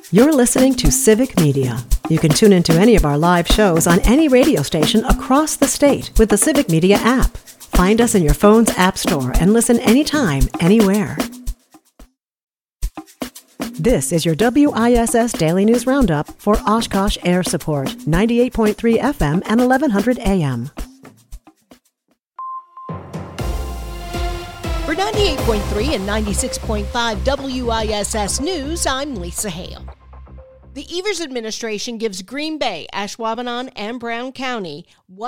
You're listening to Civic Media. You can tune into any of our live shows on any radio station across the state with the Civic Media app. Find us in your phone's app store and listen anytime, anywhere. This is your WISS Daily News Roundup for Oshkosh Air Support, 98.3 FM and 1100 AM. For 98.3 and 96.5 WISS News, I'm Lisa Hale. The Evers administration gives Green Bay, Ashwaubenon, and Brown County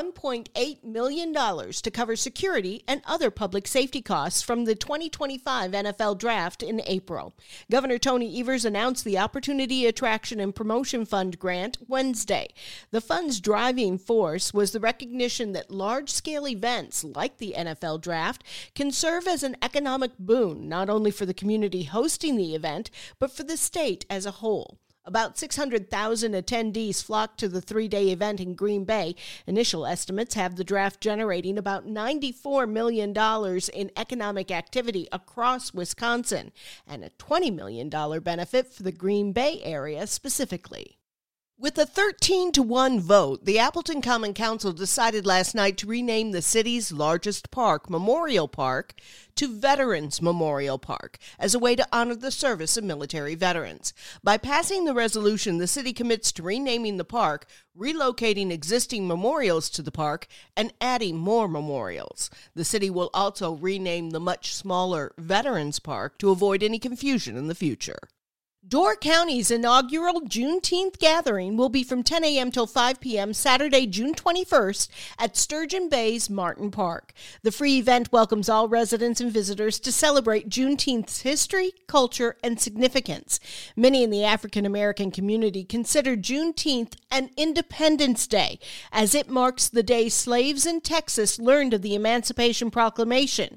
$1.8 million to cover security and other public safety costs from the 2025 NFL Draft in April. Governor Tony Evers announced the Opportunity Attraction and Promotion Fund grant Wednesday. The fund's driving force was the recognition that large-scale events like the NFL Draft can serve as an economic boon, not only for the community hosting the event, but for the state as a whole. About 600,000 attendees flocked to the three-day event in Green Bay. Initial estimates have the draft generating about $94 million in economic activity across Wisconsin and a $20 million benefit for the Green Bay area specifically. With a 13-1 vote, the Appleton Common Council decided last night to rename the city's largest park, Memorial Park, to Veterans Memorial Park as a way to honor the service of military veterans. By passing the resolution, the city commits to renaming the park, relocating existing memorials to the park, and adding more memorials. The city will also rename the much smaller Veterans Park to avoid any confusion in the future. Door County's inaugural Juneteenth gathering will be from 10 a.m. till 5 p.m. Saturday, June 21st at Sturgeon Bay's Martin Park. The free event welcomes all residents and visitors to celebrate Juneteenth's history, culture, and significance. Many in the African American community consider Juneteenth an Independence Day, as it marks the day slaves in Texas learned of the Emancipation Proclamation,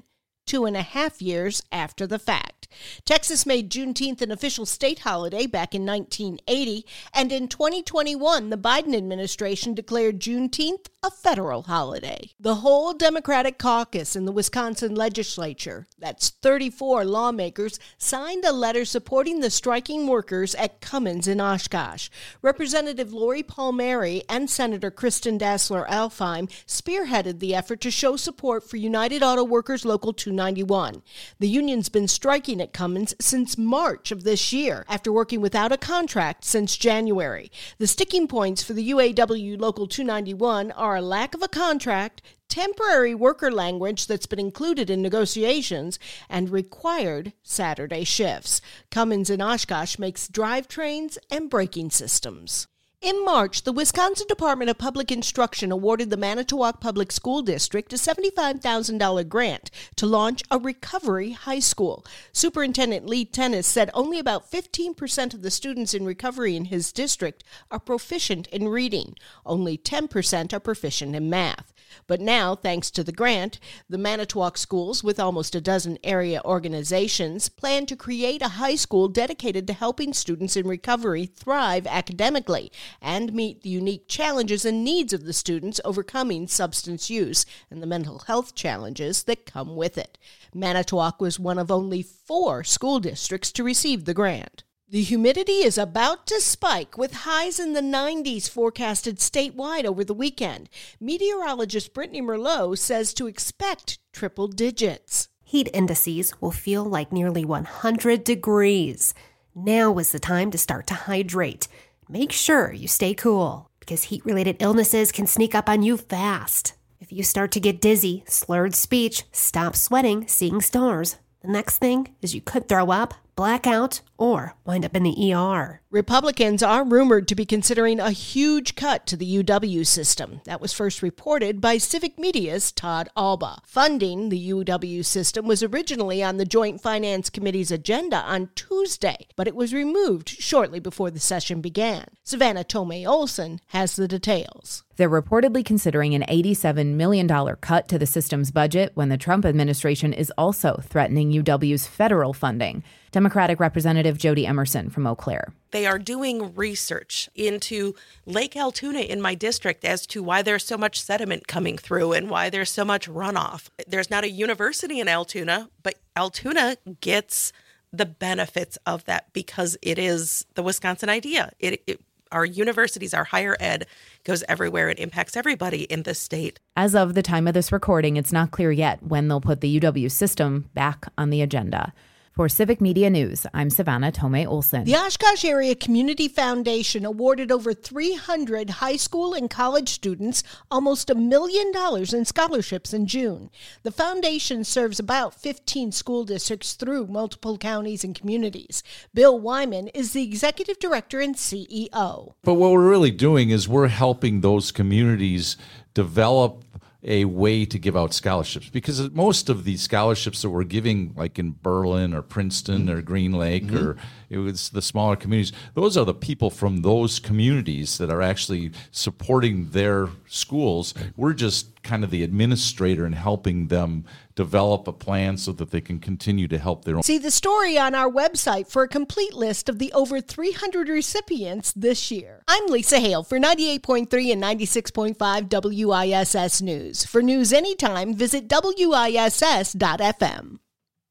2.5 years after the fact. Texas made Juneteenth an official state holiday back in 1980, and in 2021, the Biden administration declared Juneteenth a federal holiday. The whole Democratic caucus in the Wisconsin legislature, that's 34 lawmakers, signed a letter supporting the striking workers at Cummins in Oshkosh. Representative Lori Palmieri and Senator Kristen Dassler-Alfheim spearheaded the effort to show support for United Auto Workers Local 291. The union's been striking at Cummins since March of this year, after working without a contract since January. The sticking points for the UAW Local 291 are a lack of a contract, temporary worker language that's been included in negotiations, and required Saturday shifts. Cummins in Oshkosh makes drivetrains and braking systems. In March, the Wisconsin Department of Public Instruction awarded the Manitowoc Public School District a $75,000 grant to launch a recovery high school. Superintendent Lee Tennis said only about 15% of the students in recovery in his district are proficient in reading. Only 10% are proficient in math. But now, thanks to the grant, the Manitowoc schools, with almost a dozen area organizations, plan to create a high school dedicated to helping students in recovery thrive academically and meet the unique challenges and needs of the students overcoming substance use and the mental health challenges that come with it. Manitowoc was one of only 4 school districts to receive the grant. The humidity is about to spike, with highs in the 90s forecasted statewide over the weekend. Meteorologist Brittany Merlot says to expect triple digits. Heat indices will feel like nearly 100 degrees. Now is the time to start to hydrate. Make sure you stay cool, because heat-related illnesses can sneak up on you fast. If you start to get dizzy, slurred speech, stop sweating, seeing stars, the next thing is you could throw up, black out, or wind up in the ER. Republicans are rumored to be considering a huge cut to the UW system. That was first reported by Civic Media's Todd Alba. Funding the UW system was originally on the Joint Finance Committee's agenda on Tuesday, but it was removed shortly before the session began. Savannah Tomei Olson has the details. They're reportedly considering an $87 million cut to the system's budget when the Trump administration is also threatening UW's federal funding. Democratic Representative Jody Emerson from Eau Claire. They are doing research into Lake Altoona in my district as to why there's so much sediment coming through and why there's so much runoff. There's not a university in Altoona, but Altoona gets the benefits of that because it is the Wisconsin idea. Our universities, our higher ed goes everywhere. It impacts everybody in this state. As of the time of this recording, it's not clear yet when they'll put the UW system back on the agenda. For Civic Media News, I'm Savannah Tomei Olson. The Oshkosh Area Community Foundation awarded over 300 high school and college students almost $1 million in scholarships in June. The foundation serves about 15 school districts through multiple counties and communities. Bill Wyman is the executive director and CEO. But what we're really doing is we're helping those communities develop a way to give out scholarships, because most of the scholarships that we're giving, like in Berlin or Princeton or Green Lake or it was the smaller communities, those are the people from those communities that are actually supporting their schools. We're just kind of the administrator and helping them develop a plan so that they can continue to help their own. See the story on our website for a complete list of the over 300 recipients this year. I'm Lisa Hale for 98.3 and 96.5 WISS News. For news anytime, visit WISS.FM.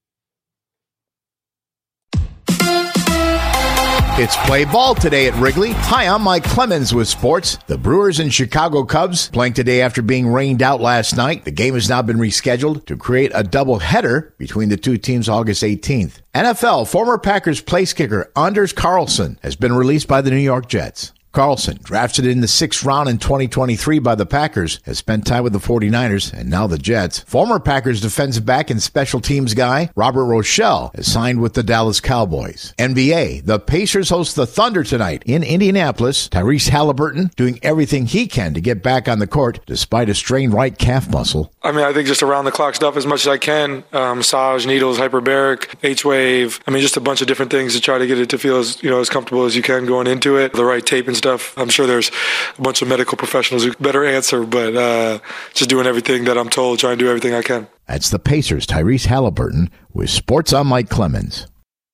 It's play ball today at Wrigley. Hi, I'm Mike Clemens with sports. The Brewers and Chicago Cubs playing today after being rained out last night. The game has now been rescheduled to create a doubleheader between the two teams August 18th. NFL, former Packers place kicker Anders Carlson has been released by the New York Jets. Carlson, drafted in the 6th round in 2023 by the Packers, has spent time with the 49ers and now the Jets. Former Packers defensive back and special teams guy Robert Rochelle has signed with the Dallas Cowboys. NBA, the Pacers host the Thunder tonight in Indianapolis. Tyrese Halliburton doing everything he can to get back on the court despite a strained right calf muscle. I think just around the clock stuff as much as I can. Massage, needles, hyperbaric, H-wave. Just a bunch of different things to try to get it to feel as comfortable as you can going into it. The right tape and stuff. I'm sure there's a bunch of medical professionals who better answer, but just doing everything that I'm told, trying to do everything I can. That's the Pacers' Tyrese Halliburton with Sports on Mike Clemens.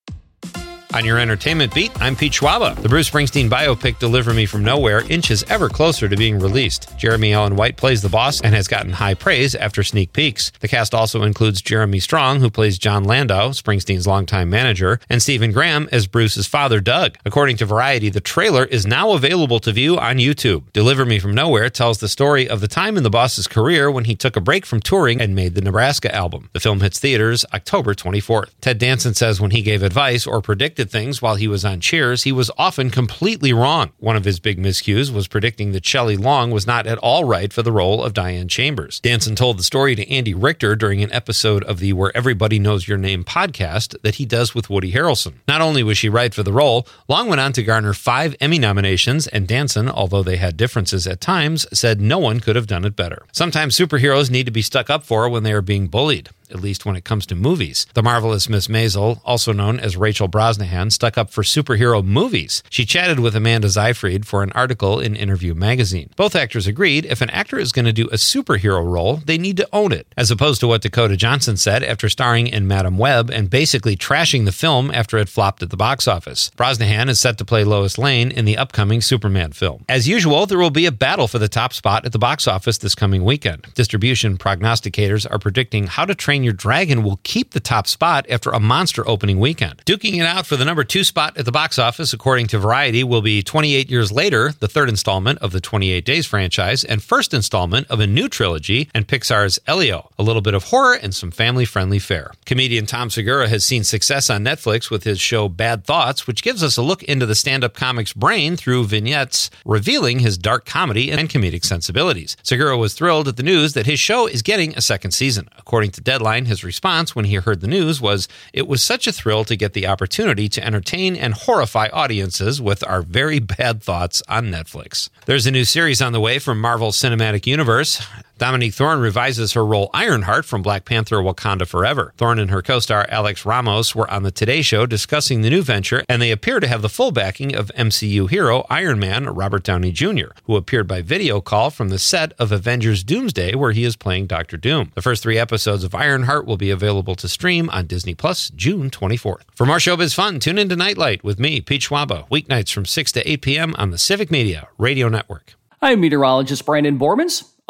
On your entertainment beat, I'm Pete Schwaba. The Bruce Springsteen biopic Deliver Me From Nowhere inches ever closer to being released. Jeremy Allen White plays the boss and has gotten high praise after sneak peeks. The cast also includes Jeremy Strong, who plays John Landau, Springsteen's longtime manager, and Stephen Graham as Bruce's father, Doug. According to Variety, the trailer is now available to view on YouTube. Deliver Me From Nowhere tells the story of the time in the boss's career when he took a break from touring and made the Nebraska album. The film hits theaters October 24th. Ted Danson says when he gave advice or predicted things while he was on Cheers, he was often completely wrong. One of his big miscues was predicting that Shelley Long was not at all right for the role of Diane Chambers. Danson told the story to Andy Richter during an episode of the Where Everybody Knows Your Name podcast that he does with Woody Harrelson. Not only was she right for the role, Long went on to garner 5 Emmy nominations, and Danson, although they had differences at times, said no one could have done it better. Sometimes superheroes need to be stuck up for when they are being bullied, at least when it comes to movies. The marvelous Miss Maisel, also known as Rachel Brosnahan, stuck up for superhero movies. She chatted with Amanda Seyfried for an article in Interview magazine. Both actors agreed if an actor is going to do a superhero role, they need to own it, as opposed to what Dakota Johnson said after starring in Madam Web and basically trashing the film after it flopped at the box office. Brosnahan is set to play Lois Lane in the upcoming Superman film. As usual, there will be a battle for the top spot at the box office this coming weekend. Distribution prognosticators are predicting How to Train Your Dragon will keep the top spot after a monster opening weekend. Duking it out for the number 2 spot at the box office, according to Variety, will be 28 Years Later, the 3rd installment of the 28 Days franchise, and 1st installment of a new trilogy, and Pixar's Elio, a little bit of horror and some family-friendly fare. Comedian Tom Segura has seen success on Netflix with his show Bad Thoughts, which gives us a look into the stand-up comic's brain through vignettes, revealing his dark comedy and comedic sensibilities. Segura was thrilled at the news that his show is getting a 2nd season. According to Deadline, his response when he heard the news was, "It was such a thrill to get the opportunity to entertain and horrify audiences with our very bad thoughts on Netflix." There's a new series on the way from Marvel's Cinematic Universe. Dominique Thorne revises her role Ironheart from Black Panther Wakanda Forever. Thorne and her co-star Alex Ramos were on the Today Show discussing the new venture, and they appear to have the full backing of MCU hero Iron Man Robert Downey Jr., who appeared by video call from the set of Avengers Doomsday, where he is playing Dr. Doom. The first 3 episodes of Ironheart will be available to stream on Disney Plus June 24th. For more showbiz fun, tune into Nightlight with me, Pete Schwaba, weeknights from 6 to 8 p.m. on the Civic Media Radio Network. I'm meteorologist Brandon Bormans.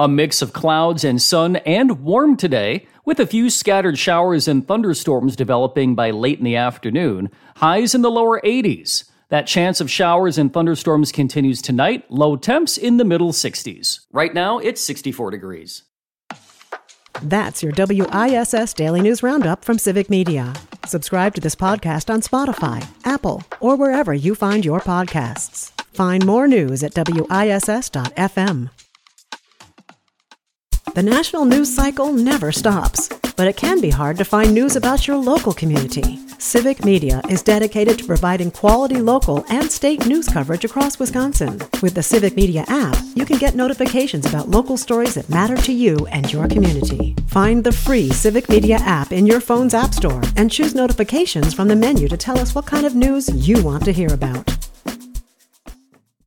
A mix of clouds and sun and warm today, with a few scattered showers and thunderstorms developing by late in the afternoon. Highs in the lower 80s. That chance of showers and thunderstorms continues tonight. Low temps in the middle 60s. Right now, it's 64 degrees. That's your WISS Daily News Roundup from Civic Media. Subscribe to this podcast on Spotify, Apple, or wherever you find your podcasts. Find more news at WISS.FM. The national news cycle never stops, but it can be hard to find news about your local community. Civic Media is dedicated to providing quality local and state news coverage across Wisconsin. With the Civic Media app, you can get notifications about local stories that matter to you and your community. Find the free Civic Media app in your phone's app store and choose notifications from the menu to tell us what kind of news you want to hear about.